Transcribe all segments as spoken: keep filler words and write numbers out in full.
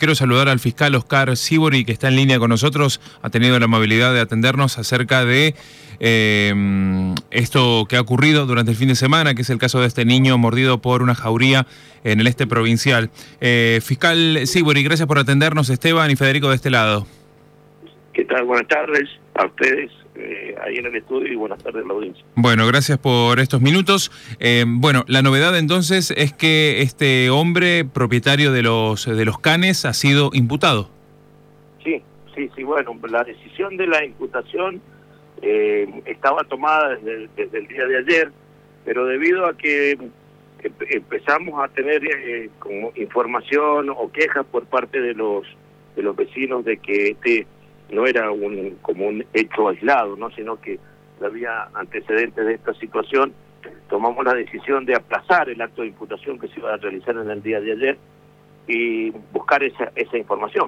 quiero saludar al fiscal Oscar Sibori, que está en línea con nosotros. Ha tenido la amabilidad de atendernos acerca de eh, esto que ha ocurrido durante el fin de semana, que es el caso de este niño mordido por una jauría en el este provincial. Eh, fiscal Sibori, gracias por atendernos. Esteban y Federico de este lado. ¿Qué tal? Buenas tardes a ustedes eh, ahí en el estudio y buenas tardes a la audiencia. Bueno, gracias por estos minutos. Eh, bueno, la novedad entonces es que este hombre propietario de los de los canes ha sido imputado. Sí, sí, sí. Bueno, la decisión de la imputación eh, estaba tomada desde, desde el día de ayer, pero debido a que empezamos a tener eh, como información o quejas por parte de los de los vecinos de que este no era un como un hecho aislado, no, sino que había antecedentes de esta situación, tomamos la decisión de aplazar el acto de imputación que se iba a realizar en el día de ayer y buscar esa esa información,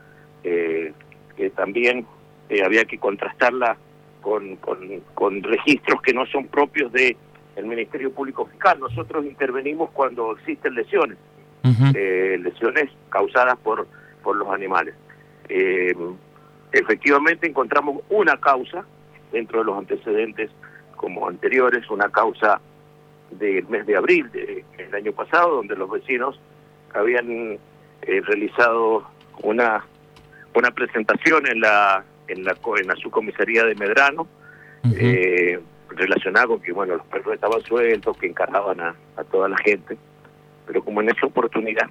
eh, que también eh, había que contrastarla con, con con registros que no son propios de el Ministerio Público Fiscal. Nosotros intervenimos cuando existen lesiones, uh-huh. eh, lesiones causadas por por los animales. Eh, Efectivamente encontramos una causa dentro de los antecedentes como anteriores, una causa del mes de abril del de, año pasado, donde los vecinos habían eh, realizado una una presentación en la en la en la subcomisaría de Medrano, uh-huh. eh, relacionada con que bueno los perros estaban sueltos, que encargaban a, a toda la gente, pero como en esa oportunidad,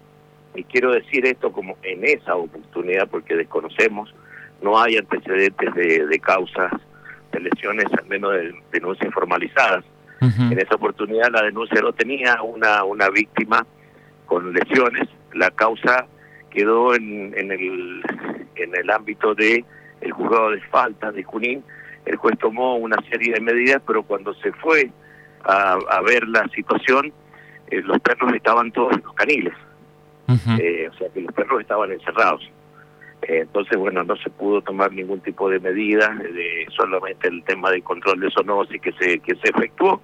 y quiero decir esto como en esa oportunidad porque desconocemos, no hay antecedentes de, de causas de lesiones, al menos de denuncias formalizadas. Uh-huh. En esa oportunidad la denuncia no tenía una una víctima con lesiones. La causa quedó en, en el en el ámbito de el juzgado de faltas de Junín. El juez tomó una serie de medidas, pero cuando se fue a, a ver la situación, eh, los perros estaban todos en los caniles. Uh-huh. eh, o sea que los perros estaban encerrados. Entonces, bueno, no se pudo tomar ningún tipo de medida, de solamente el tema de control de zoonosis que se que se efectuó.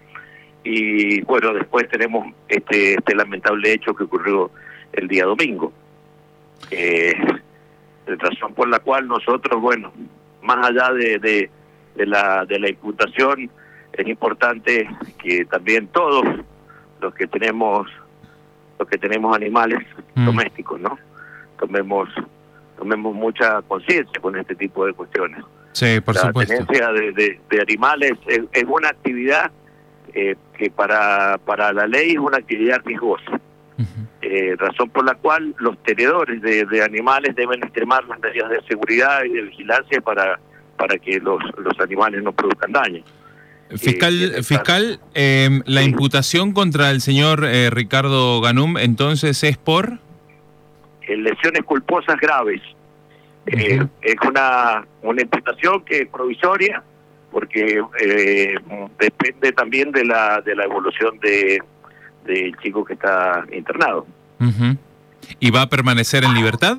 Y bueno, después tenemos este este lamentable hecho que ocurrió el día domingo. Eh, razón por la cual nosotros, bueno, más allá de, de, de la de la imputación, es importante que también todos los que tenemos los que tenemos animales mm. domésticos, ¿no? Tomemos tomemos mucha conciencia con este tipo de cuestiones. Sí, por la supuesto. La tenencia de, de, de animales es, es una actividad eh, que para para la ley es una actividad riesgosa. Uh-huh. eh, razón por la cual los tenedores de, de animales deben extremar las medidas de seguridad y de vigilancia para para que los, los animales no produzcan daño. Fiscal, eh, fiscal eh, la sí. imputación contra el señor eh, Ricardo Ganum, entonces, ¿es por...? Lesiones culposas graves. Eh, uh-huh. Es una una imputación que es provisoria porque eh, depende también de la de la evolución de del chico que está internado. Uh-huh. ¿Y va a permanecer en libertad?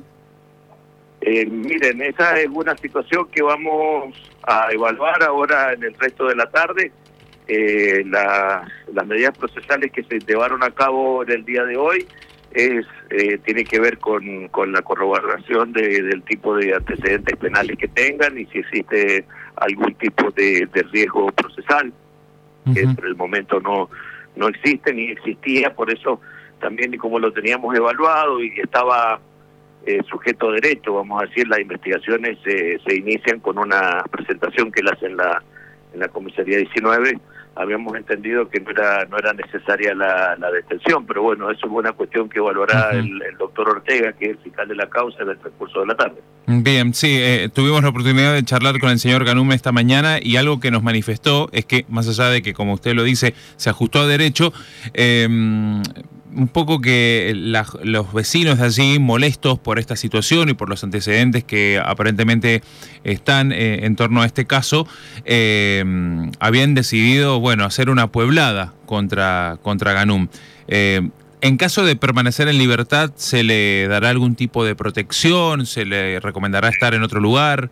Eh, miren, esa es una situación que vamos a evaluar ahora en el resto de la tarde. Eh, la, las medidas procesales que se llevaron a cabo en el día de hoy es eh, tiene que ver con, con la corroboración de, del tipo de antecedentes penales que tengan y si existe algún tipo de, de riesgo procesal, uh-huh. que por el momento no no existe ni existía, por eso también como lo teníamos evaluado y estaba eh, sujeto a derecho, vamos a decir, las investigaciones eh, se inician con una presentación que la hacen la en la comisaría diecinueve. Habíamos entendido que no era no era necesaria la, la detención, pero bueno, eso es una cuestión que evaluará uh-huh. el, el doctor Ortega, que es el fiscal de la causa, en el transcurso de la tarde. Bien, sí, eh, tuvimos la oportunidad de charlar con el señor Ganum esta mañana y algo que nos manifestó es que, más allá de que, como usted lo dice, se ajustó a derecho, eh, un poco que la, los vecinos de allí, molestos por esta situación y por los antecedentes que aparentemente están eh, en torno a este caso, eh, habían decidido, bueno, hacer una pueblada contra, contra Ganum. Eh, en caso de permanecer en libertad, ¿se le dará algún tipo de protección? ¿Se le recomendará estar en otro lugar?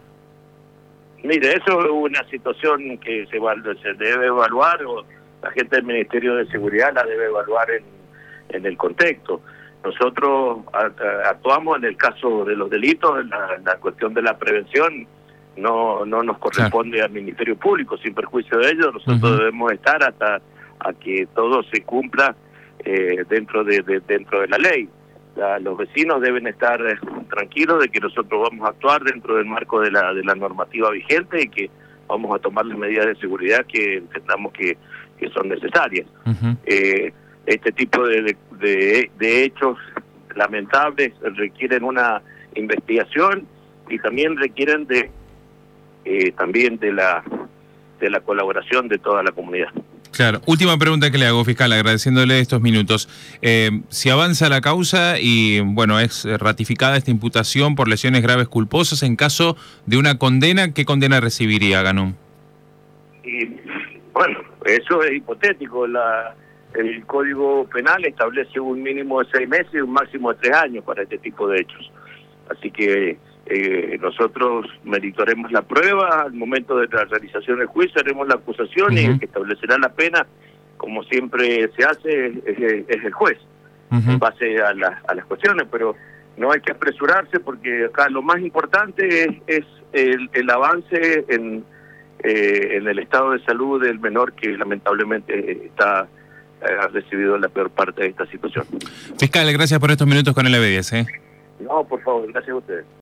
Mire, eso es una situación que se, se debe evaluar, o la gente del Ministerio de Seguridad la debe evaluar en en el contexto. nosotros actuamos en el caso de los delitos, en la, en la cuestión de la prevención, no no nos corresponde claro. al Ministerio Público, sin perjuicio de ello, nosotros uh-huh. debemos estar hasta a que todo se cumpla eh, dentro de, de dentro de la ley. La, los vecinos deben estar eh, tranquilos de que nosotros vamos a actuar dentro del marco de la de la normativa vigente y que vamos a tomar las medidas de seguridad que entendamos que, que son necesarias. Uh-huh. eh, este tipo de, de, de, de hechos lamentables requieren una investigación y también requieren de eh, también de la de la colaboración de toda la comunidad. Claro. Última pregunta que le hago, fiscal, agradeciéndole estos minutos. Eh, si avanza la causa y, bueno, es ratificada esta imputación por lesiones graves culposas, en caso de una condena, ¿qué condena recibiría Ganum? Y, bueno, eso es hipotético. La, el Código Penal establece un mínimo de seis meses y un máximo de tres años para este tipo de hechos. Así que eh, nosotros meritoremos la prueba, al momento de la realización del juicio haremos la acusación uh-huh. y el que establecerá la pena, como siempre se hace, es, es, es el juez, uh-huh. en base a, la, a las cuestiones, pero no hay que apresurarse porque acá lo más importante es, es el, el avance en, eh, en el estado de salud del menor que lamentablemente está eh, ha recibido la peor parte de esta situación. Fiscal, gracias por estos minutos con el A B diez. ¿eh? No, por favor, gracias a ustedes.